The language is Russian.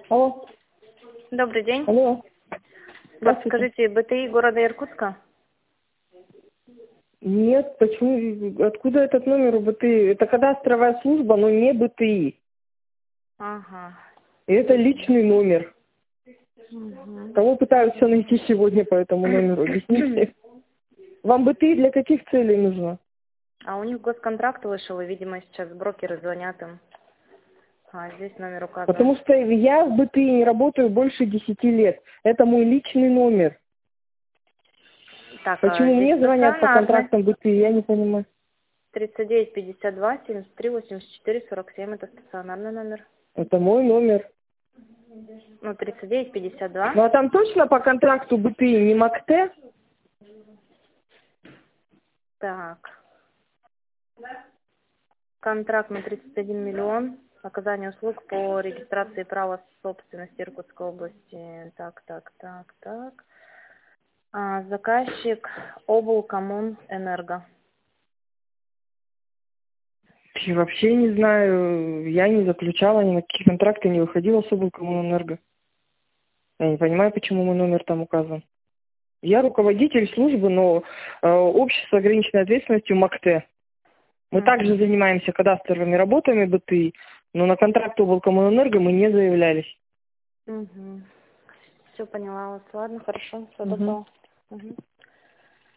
Алло. Добрый день. Алло. Подскажите, БТИ города Иркутска? Нет, почему? Откуда этот номер у БТИ? Это кадастровая служба, но не БТИ. Ага. И это личный номер. Мгм. Кого пытаюсь все найти сегодня по этому номеру? Объясните. Вам БТИ для каких целей нужно? А у них госконтракт вышел, и, видимо, сейчас брокеры звонят им. А здесь номер указан. Потому что я в БТИ не работаю больше 10 лет. Это мой личный номер. Так, Почему здесь мне звонят по стационарный. контрактам БТИ, я не понимаю. 39 52 73 84 47. Это стационарный номер. Это мой номер. Ну, 39 52. Ну а там точно по контракту БТИ не МАКТЭ? Так. Контракт на 31 миллион. Оказание услуг по регистрации права собственности Иркутской области. Так. Заказчик облкоммунэнерго. Я вообще не знаю, я не заключала ни на какие контракты, не выходила с облкоммунэнерго. Я не понимаю, почему мой номер там указан. Я руководитель службы, но общество с ограниченной ответственностью МАКТЭ. Мы также занимаемся кадастровыми работами БТИ, но на контракт облкоммунэнерго мы не заявлялись. Все поняла вас. Ладно, хорошо, все добро.